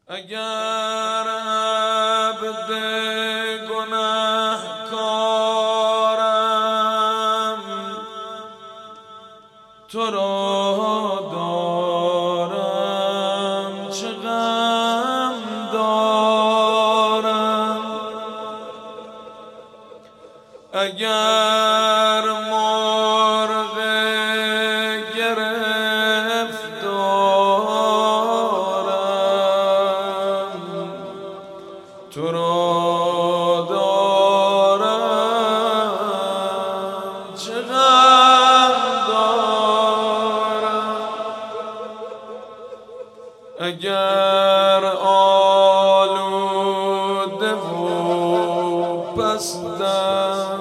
اگر عبد گنهکارم تو را دارم، چه غم دارم. اگر مرغ گرفتارم تو را دارم، چه غم دارم. اگر آلوده و پستم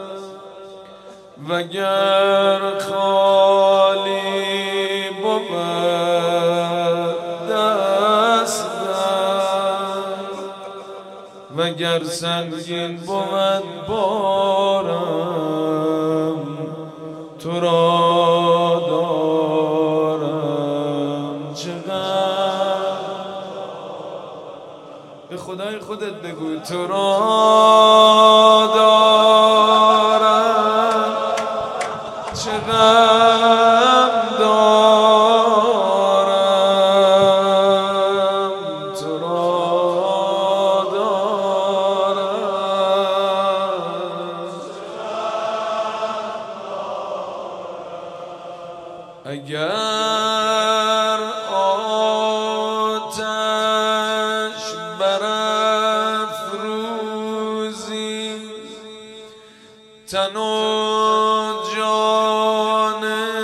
وگر خالی بود دستم، وگر سنگین بود بارم تو را دارم، چه غم. به خدای خودت بگو تو را دارم، چه غم دارم، تو را دارم. اگر آتش برافروزی تن و جان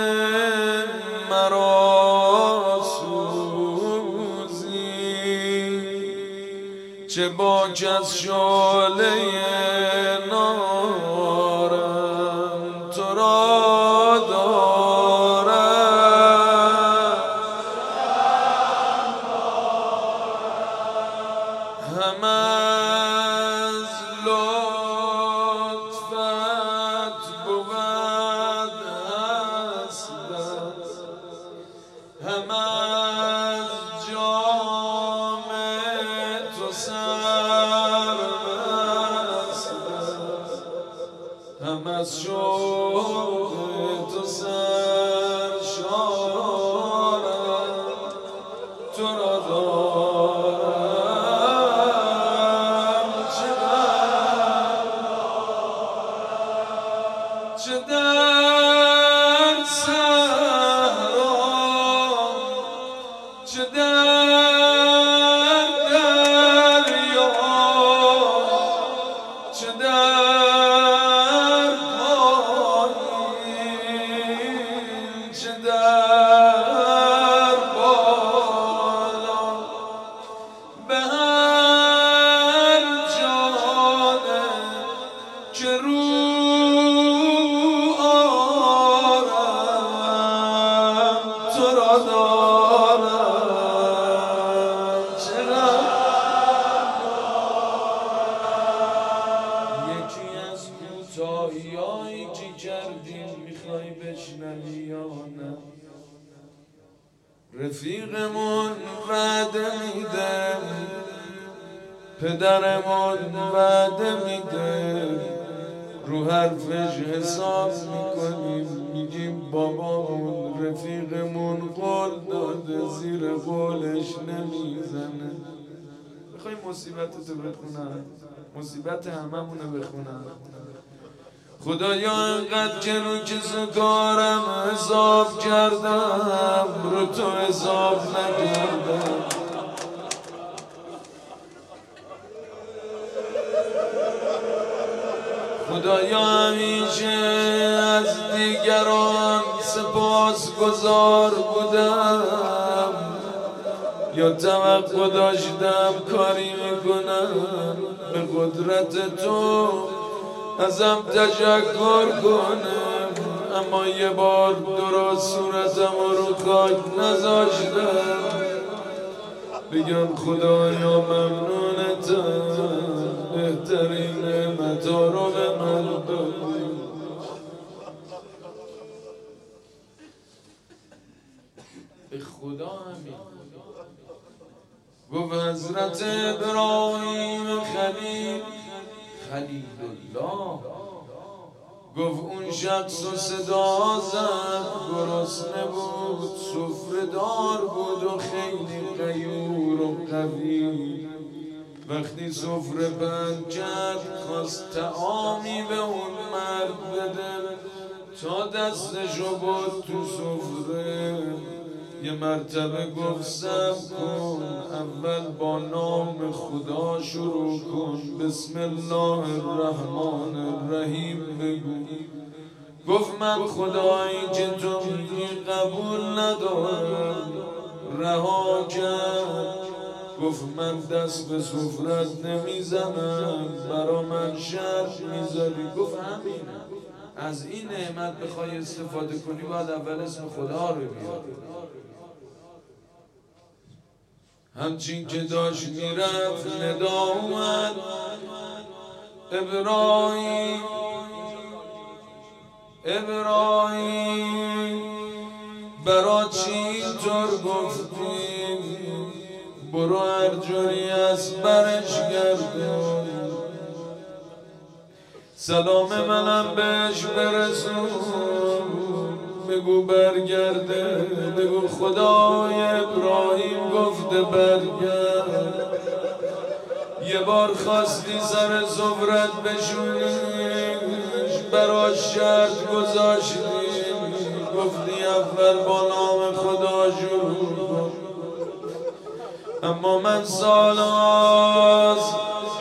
مرا سوزی، چه باک از شعله نارم تو را دارم. هم از لطفت بود هستت، هم از جام تو سرمستت، هم از شوق تو سرشارم تو را دارم، چه غم. چه در صحرا، چه در دریا، چه در پایین، چه در بالا، به هر جانه که رو آرم تو را دارم، چه غم دارم. یکی از کوتاهی‌هایی که کردیم میخوای بشنوی یا نه؟ رفیقمون وعده میده، پدرمون وعده میده، رو حرفش حساب میکنیم، میگیم بابامون رفیقمون قول داده زیر قولش نمیزنه. میخوای مصیبتتو بخونم؟ مصیبت هممونو بخونم. خدایا انقدر که رو کس کارم حساب کردم رو تو حساب نکردم. خدایا همیشه از دیگران سپاسگزار بودم یا توقع داشتم کاری میکنم به قدرت تو ازم تشکر کنم، اما یه بار درست صورتم رو خاک نذاشتم بگم خدایا ممنونتم، بهترین نعمتا رو به من دادی. به خدا همین گفت حضرت ابراهیم خلیل الله گفت اون شخص و صدا زد، گرسنه بود، سفره دار بود و خیلی غیور و قوی. وقتی سفره بند کرد خواست طعامی به اون مرد بده، تا دستشو بود تو سفره یه مرتبه گفت صبر کن، اول با نام خدا شروع کن، بسم الله الرحمن الرحیم بگو. گفت من خدایی که تو میگی قبول ندارم. رها کرد، گفت من دست به سفرت نمیزنم، برا من شرط میذاری. گفت همینه، از این نعمت بخوای استفاده کنی باید اول اسم خدا رو بیاری. همچین که داشت میرفت ندا اومد، ابراهیم برا چی اینطور گفتی؟ برو هر جوری از برش گردون، سلام منم بهش برسون، بگو برگرده، بگو خدای ابراهیم گفته برگرد. یه بار خواستی سر سفرت بشونیش، براش شرط گذاشتی، گفتی اول با نام خدا شروع کن. اما من سالهاست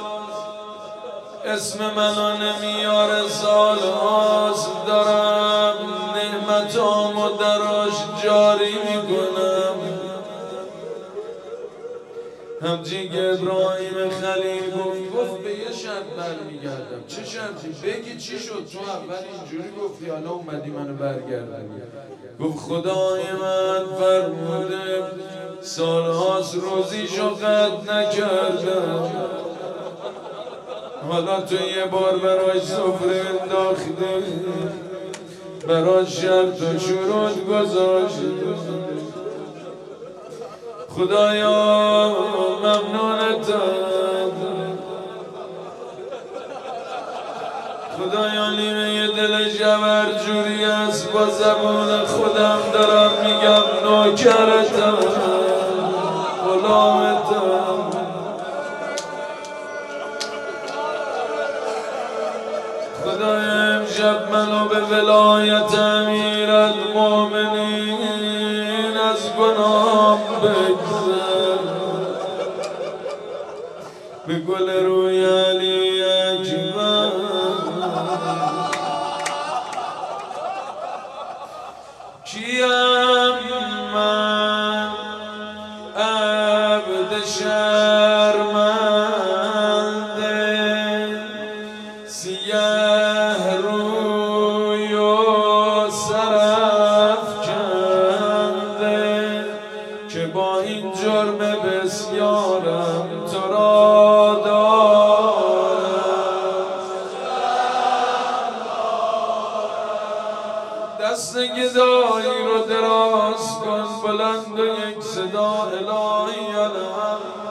اسم منو نمیاره، سالهاست دارم نعمتامو دراش جاری میکنم. همچین که ابراهیم خلیل گفت به یه شرط برمیگردم. چه شرطی؟ بگی چی شد؟ تو اول اینجوری گفتی، حالا اومدی منو برگردونی. گفت خدای من فرموده سالهاست روزیشو قطع نکردم، حالا تو یه بار براش سفره انداختی، براش شرط و شروط گذاشتی. خدایا ممنونتم، خدایا نیمه دل جبر جوری است، با زبون خودم دارم میگم نوکرتم، غلامتم. خدایا امشب منو به ولایت امیرالمومنین از گناه بگذر، به گل روی علی اکبر. کیم من عبد شرمنده، سیه روی و سرافکنده، که با این جرم بسیارم تو را دارم. دست گدایی رو دراز کن، بلند و یک صدا الهی الحمد.